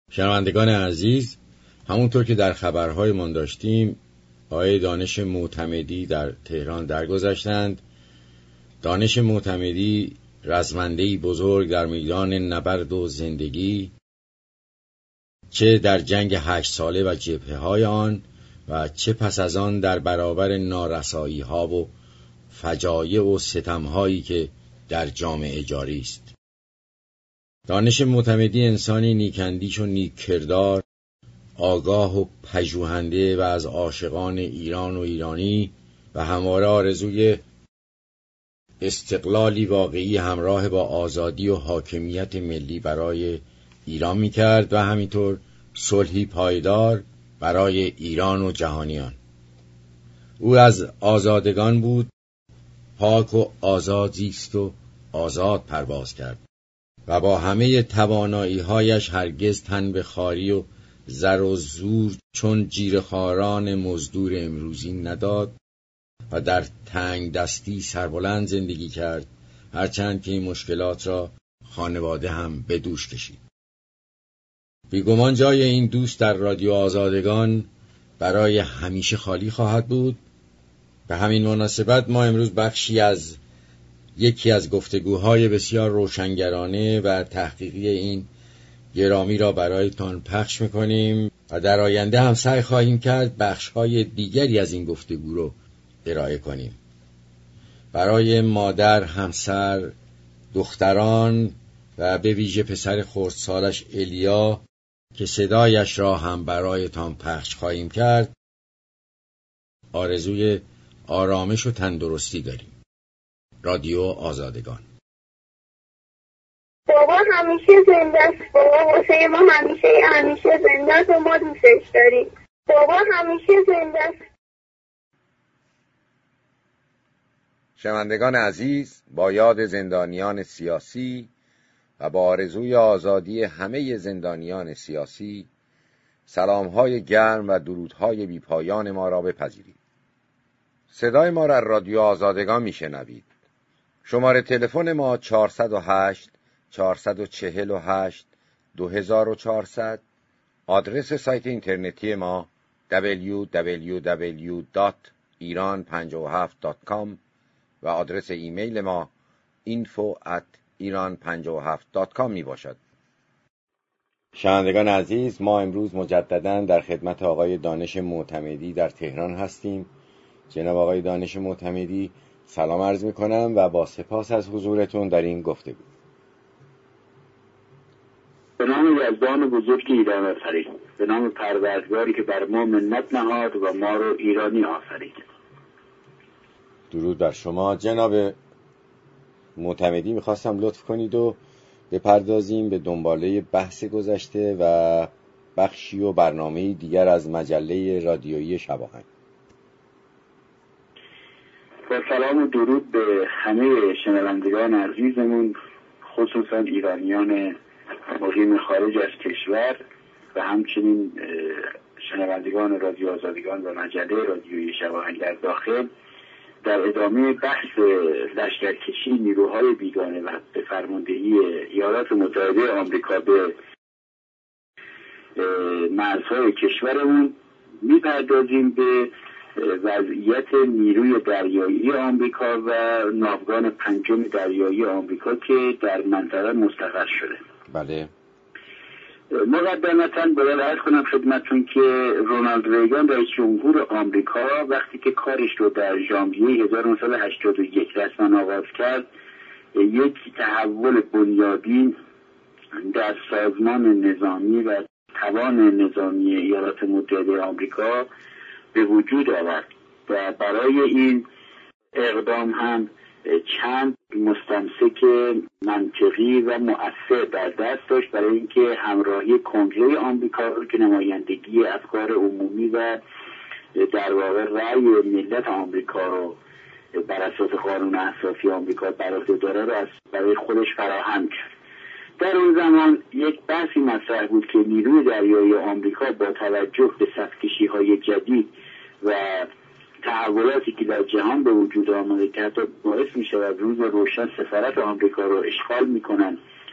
شنوندگان عزیز، همونطور که در خبرهایمان داشتیم، آقای دانش معتمدی در تهران درگذشتند. دانش معتمدی رزمنده‌ای بزرگ در میدان نبرد و زندگی، چه در جنگ 8 ساله و جبهه‌های آن و چه پس از آن در برابر نارسایی‌ها و فجایع و ستم‌هایی که در جامعه جاری است. دانش معتمدی انسانی نیک‌اندیش و نیک کردار، آگاه و پژوهنده و از عاشقان ایران و ایرانی و همواره آرزوی استقلالی واقعی همراه با آزادی و حاکمیت ملی برای ایران می‌کرد و همینطور صلحی پایدار برای ایران و جهانیان. او از آزادگان بود، پاک و آزاد زیست و آزاد پرواز کرد و با همه توانایی‌هایش هرگز تن به خواری و زر و زور چون جیره‌خواران مزدور امروزی نداد و در تنگ دستی سربلند زندگی کرد، هرچند که این مشکلات را خانواده هم به دوش کشید. بیگمان جای این دوست در رادیو آزادگان برای همیشه خالی خواهد بود. به همین مناسبت ما امروز بخشی از یکی از گفتگوهای بسیار روشنگرانه و تحقیقی این گرامی را برایتان پخش می‌کنیم و در آینده هم سعی خواهیم کرد بخش‌های دیگری از این گفتگو رو ارائه کنیم. برای مادر، همسر، دختران و به ویژه پسر خردسالش الیا که صدایش را هم برایتان پخش خواهیم کرد، آرزوی آرامش و تندرستی داریم. رادیو آزادگان. بابا همیشه زنده است. بابا واسه ما همیشه زنده است و ما دوستش داریم. بابا همیشه زنده است. شنوندگان عزیز، با یاد زندانیان سیاسی و با آرزوی آزادی همه زندانیان سیاسی، سلام‌های گرم و درودهای بی‌پایان ما را بپذیرید. صدای ما را از رادیو آزادگان میشنوید. شماره تلفن ما 408 448 2400. آدرس سایت اینترنتی ما www.iran57.com و آدرس ایمیل ما info@iran57.com می باشد. شنوندگان عزیز، ما امروز مجدداً در خدمت آقای دانش معتمدی در تهران هستیم. جناب آقای دانش معتمدی، سلام عرض می کنم و با سپاس از حضورتون در این گفتگو. به نام یزدان بزرگ ایران آفرید، به نام پروردگاری که بر ما منت نهاد و ما رو ایرانی آفرید. درود بر شما. جناب معتمدی، میخواستم لطف کنید و بپردازیم به دنباله بحث گذشته و بخشی و برنامه دیگر از مجله رادیویی شباهنگ. با سلام و درود به همه شنوندگان عزیزمون، خصوصا ایرانیان مقیم خارج از کشور و همچنین شنوندگان رادیو آزادگان و مجله رادیویی شباهنگ در داخل، در ادامه بحث لشکرکشی نیروهای بیگانه و به فرماندهی ایالات متحده آمریکا به مرزهای کشورمون میپردازیم به وضعیت نیروی دریایی آمریکا و ناوگان پنجم دریایی آمریکا که در منطقه مستقر شده. بله. مقدمتاً باید عرض کنم خدمتتون که رونالد ریگان رئیس جمهور آمریکا وقتی که کارش رو در ژانویه 1981 رسما آغاز کرد، یک تحول بنیادین در سازمان نظامی و توان نظامی ایالات متحده آمریکا به وجود آورد و برای این اقدام هم چند مستمسک منطقی و مؤثر در دست داشت برای اینکه همراهی کنگره آمریکا رو که نمایندگی افکار عمومی و در واقع رأی ملت آمریکا رو بر اساس قانون اساسی آمریکا بر عهده داره رو برای خودش فراهم کرد. در اون زمان یک بحثی مطرح بود که نیروی دریایی آمریکا با توجه به صف‌کشی‌های جدید و تحولاتی که در جهان به وجود آمده که حتی باعث می شود روز روشن سفارت آمریکا رو اشغال می کنن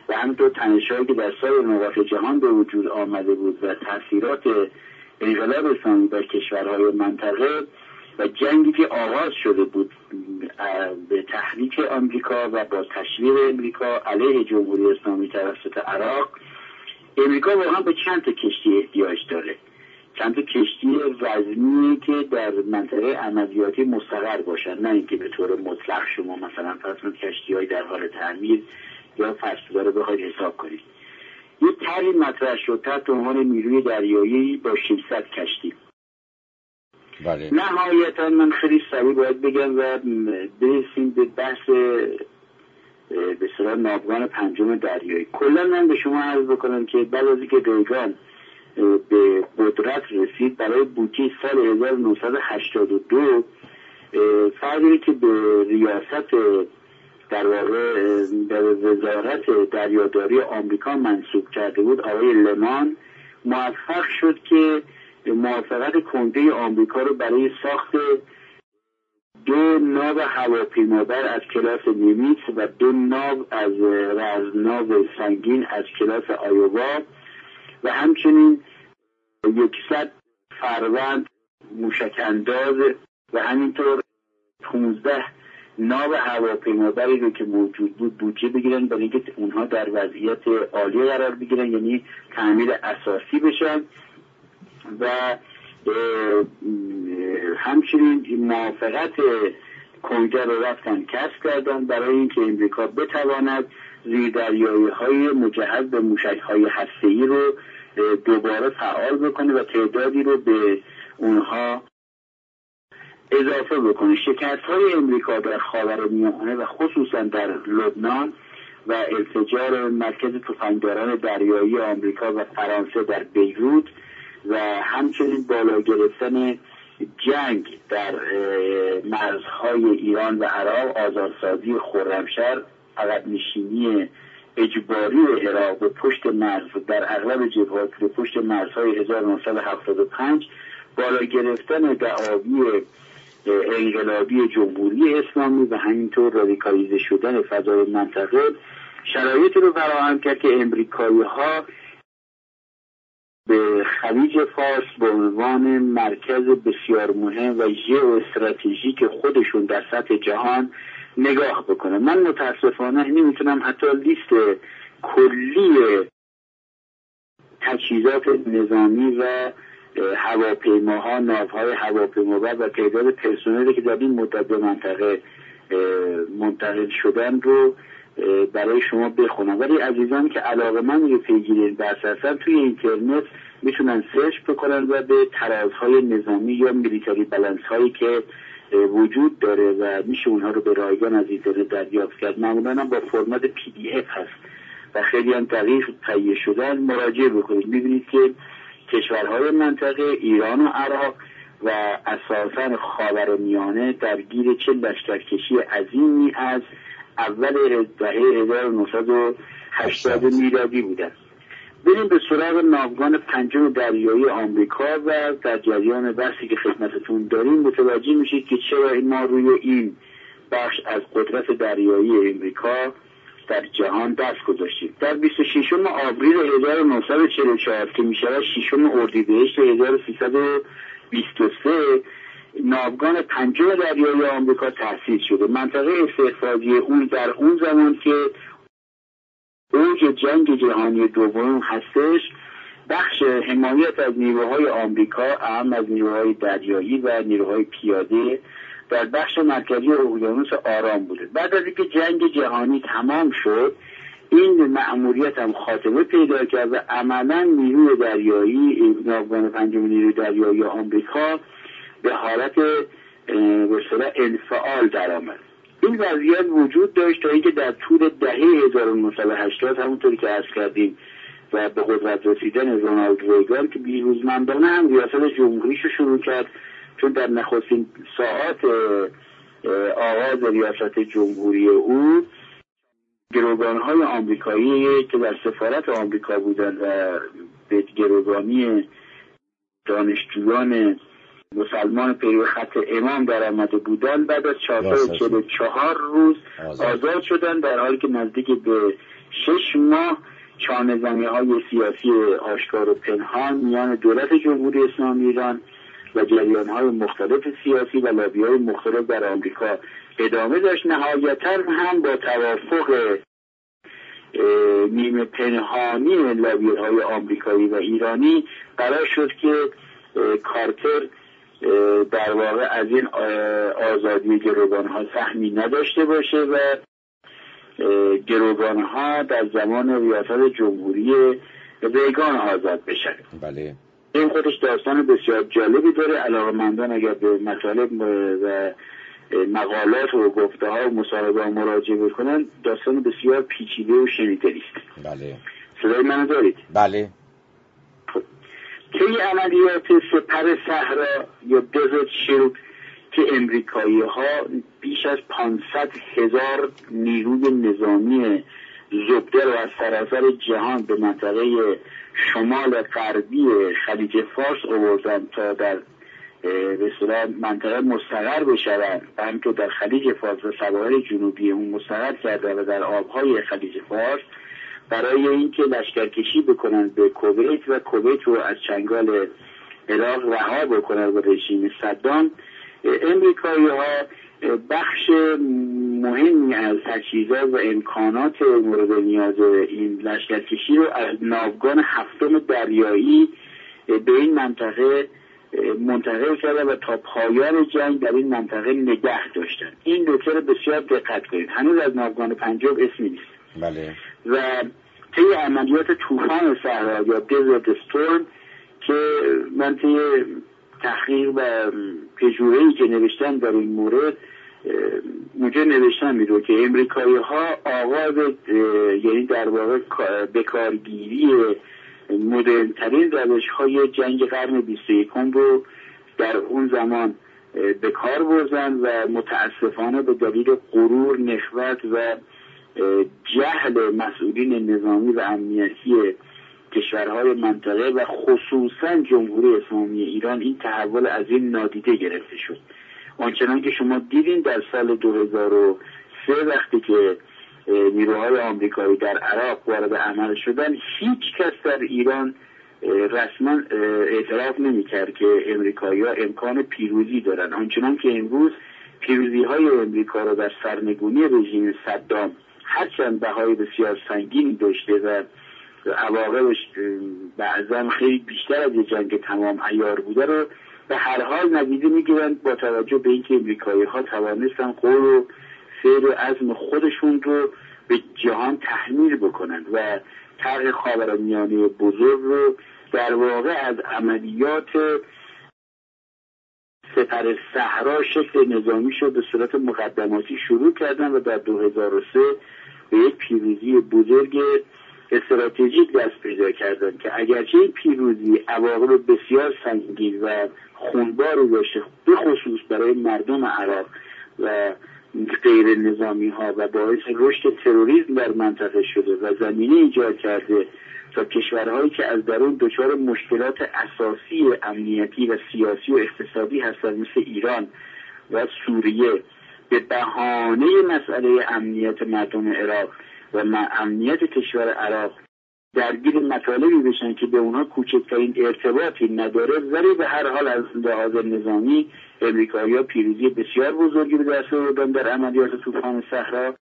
و همینطور تنش‌هایی که در سایر نقاط جهان به وجود آمده بود و تاثیرات انقلاب اسلامی در کشورهای منطقه و جنگی که آغاز شده بود به تحریک آمریکا و با تشویق آمریکا علیه جمهوری اسلامی توسط عراق، امریکا واقعا به چند تا کشتی احتیاج داره، چند تا کشتی وزنی که در منطقه عملیاتی مستقر باشن، نه اینکه به طور مطلق شما مثلا فرض کنید کشتی‌های در حال تعمیر یا فرسوده رو بخواید حساب کنید. یه طرحی مطرح شد تحت عنوان نیروی دریایی با 600 کشتی. بله. نهایتا من خیلی سریع باید بگم و برسیم به بحث به اصطلاح ناوگان پنجم دریایی. کلا من به شما عرض بکنم که بعد از اینکه ریگان به قدرت رسید، برای بودجه سال 1982 فردی که به ریاست در واقع در وزارت دریاداری آمریکا منصوب کرده بود، آقای لمان، موفق شد که موافقت کنگره آمریکا رو برای ساخت 2 ناو هواپیمابر از کلاس نیمیتس و 2 ناو از رزمناو سنگین از کلاس آیووا و همچنین 100 فروند موشک‌انداز و همینطور 15 ناو هواپیمابری رو که موجود بود بودجه بگیرن برای اینکه اونها در وضعیت عالی قرار بگیرن، یعنی تعمیر اساسی بشن و همچنین موافقت کنگره رو رفتن کسب کردن برای اینکه امریکا بتواند زیردریایی‌های مجهز به موشک‌های هسته‌ای رو دوباره فعال بکنه و تعدادی رو به اونها اضافه بکنه. شکست‌های امریکا در خاورمیانه و خصوصا در لبنان و انفجار مرکز تفنگداران دریایی آمریکا و فرانسه در بیروت و همچنین بالا گرفتن جنگ در مرزهای ایران و عراق، آزادسازی خرمشهر، عقب نشینی اجباری عراق به پشت مرز در اغلب جبهات به پشت مرزهای 1975، بالا گرفتن دعاوی انقلابی جمهوری اسلامی و همینطور رادیکالیزه شدن فضای منطقه شرایطی رو فراهم کرد که امریکایی‌ها به خلیج فارس به عنوان مرکز بسیار مهم و ژئواستراتژیک خودشون در سطح جهان نگاه بکنن. من متاسفانه نمیتونم حتی لیست کلی تجهیزات نظامی و هواپیماها، ناوهای هواپیمابر و تعداد پرسنلی که در این مدت به منطقه منتقل شدن رو برای شما بخونم، ولی عزیزانی که علاقه‌مند رو پیگیری بحثن توی اینترنت میتونن سرچ بکنن و به ترازهای نظامی یا میلیتری بالانس هایی که وجود داره و میشه اونها رو به رایگان از اینترنت دریافت کرد. معمولا با فرمت PDF هست و خیلی هم دقیق تهیه شدن، مراجعه بکنید. میبینید که کشورهای منطقه ایران و عراق و اساساً خاورمیانه درگیر چه لشکرکشی عظیمی از اول دهه 1980 میلادی بودن. بریم به سراغ ناوگان پنجم دریایی آمریکا و در جریان بحثی که خدمتتون داریم متوجه میشید که چرا ما روی این بخش از قدرت دریایی امریکا در جهان دست گذاشتیم. در 26 آوریل 1944 که میشه 6 اردیبهشت 1323 ناوگان پنجم دریایی آمریکا تأسیس شده. منطقه استحفاظی اون در اون زمان که اوج جنگ جهانی دوم هستش، بخش حمایت از نیروهای آمریکا، اهم از نیروهای دریایی و نیروهای پیاده، در بخش مرکزی اقیانوس آرام بوده. بعد از اینکه جنگ جهانی تمام شد، این مأموریت هم خاتمه پیدا کرد و عملا نیروی دریایی، ناوگان پنجم نیروی دریایی آمریکا به حالت به اصطلاح انفعال درآمد. این وضعیت وجود داشت تا اینکه در طول دهه 1980 همونطوری که عرض کردیم و به قدرت رسیدن رونالد ریگان که بیروزمندانه هم ریاست جمهوریش رو شروع کرد، چون در نخستین ساعات آغاز ریاست جمهوری او گروگان‌های آمریکایی که در سفارت آمریکا بودند و به گروگانی دانشجویان مسلمان پیرو خط امام در آمده بودند بعد از 444 روز آزاد شدند، در حالی که نزدیک به 6 ماه چانه‌زنی‌های سیاسی آشکار و پنهان میان دولت جمهوری اسلامی ایران و جریان‌های مختلف سیاسی و لابی‌های مختلف در آمریکا ادامه داشت. نهایتاً هم با توافق نیمه پنهانی لابی‌های آمریکایی و ایرانی قرار شد که کارتر در واقع از این آزادی گروگان‌ها سهمی نداشته باشه و گروگان‌ها در زمان ریاست جمهوری ریگان آزاد بشن. بله. این خودش داستان بسیار جالبی داره. علاقه‌مندان اگر به مطالب و مقالات و گفته‌ها و مصاحبه‌ها مراجعه بکنن داستان بسیار پیچیده و شنیدنی است. بله. صدای منو دارید؟ بله. طی عملیات سپر صحرا یا دزرت شیلد که امریکایی‌ها بیش از 500,000 نیروی نظامی زبده رو از سراسر جهان به منطقه شمال غربی خلیج فارس آوردن تا در به اصطلاح منطقه مستقر بشوند و همینطور در خلیج فارس و سواحل جنوبی اون مستقر کردن و در آبهای خلیج فارس برای اینکه لشکرکشی بکنن به کویت و کویت رو از چنگال عراق رها بکنن به رژیم صدام. امریکایی‌ها بخش مهمی از تجهیزات و امکانات مورد نیاز این لشکرکشی رو از ناوگان 7 دریایی به این منطقه منتقل کرده و تا پایان جنگ در این منطقه نگه داشتن. این نکته رو بسیار دقت کنید. هنوز از ناوگان 50 اسمی نیست. بله. و طی عملیات طوفان صحرا یا دزرت استورم که من طی تحقیق و پژوهشی که نوشتن در این مورد اونجا نوشتن میدون که امریکایی‌ها آغاز یعنی در واقع بکارگیری مدرن‌ترین روش‌های جنگ قرن 21 رو در اون زمان به کار بردن و متاسفانه به دلیل غرور، نخوت و جهل مسئولین نظامی و امنیتی کشورهای منطقه و خصوصا جمهوری اسلامی ایران این تحول از این نادیده گرفته شد. آنچنان که شما دیدین در سال 2003 وقتی که نیروهای آمریکایی در عراق وارد عمل شدن، هیچ کس در ایران رسما اعتراف نمی‌کرد که امریکایی‌ها امکان پیروزی دارن. آنچنان که امروز پیروزی‌های امریکا را در سرنگونی رژیم صدام هرچند بهای بسیار سنگینی داشته و عواقبش بعضا خیلی بیشتر از جنگ تمام عیار بوده رو به هر حال نادیده میگیرن با توجه به اینکه امریکایی‌ها توانستن قول و فعل و عزم خودشون رو به جهان تحمیل بکنن و طرح خاورمیانه بزرگ رو در واقع از عملیات سپر صحرا شکل نظامی شد به صورت مقدماتی شروع کردن و در 2003 به یک پیروزی بزرگ استراتژیک دست پیدا کردن که اگرچه این پیروزی عواقب بسیار سنگین و خونباری داشته به خصوص برای مردم عراق و غیر نظامی ها و باعث رشد تروریسم در منطقه شده و زمینه ایجاد کرده تا کشورهایی که از درون دچار مشکلات اساسی امنیتی و سیاسی و اقتصادی هستند مثل ایران و سوریه به بهانه مسئله امنیت مردم عراق و امنیت کشور عراق درگیر مطالبی بشن که به اونها کوچکترین ارتباطی نداره، ولی به هر حال از لحاظ نظامی امریکایی‌ها پیروزی بسیار بزرگی به دست آوردن در عملیات طوفان صحرا